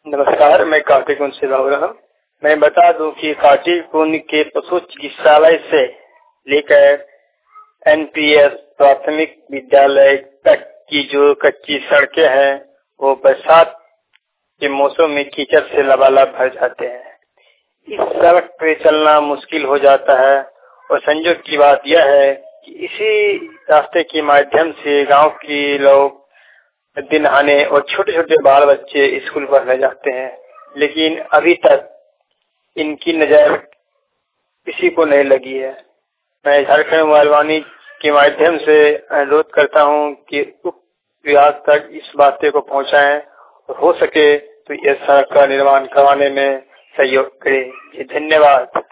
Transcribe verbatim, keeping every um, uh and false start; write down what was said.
नमस्कार, मैं कार्तिक उनसे बोल रहा हूँ। मैं बता दूं कि कार्तिक के पशु चिकित्सालय से लेकर एनपीएस प्राथमिक विद्यालय तक की जो कच्ची सड़कें हैं वो बरसात के मौसम में कीचड़ से लबालब भर जाते हैं। इस सड़क पे चलना मुश्किल हो जाता है और संयोग की बात यह है कि इसी रास्ते के माध्यम से गांव के लोग दिन आने और छोटे छोटे बाल बच्चे स्कूल पढ़ने जाते हैं, लेकिन अभी तक इनकी नजर किसी को नहीं लगी है। मैं झारखंड मोबाइल वाणी के माध्यम से अनुरोध करता हूं कि उप विभाग तक इस बातें को पहुंचाएं और हो सके तो यह सड़क का निर्माण करवाने में सहयोग करें। धन्यवाद।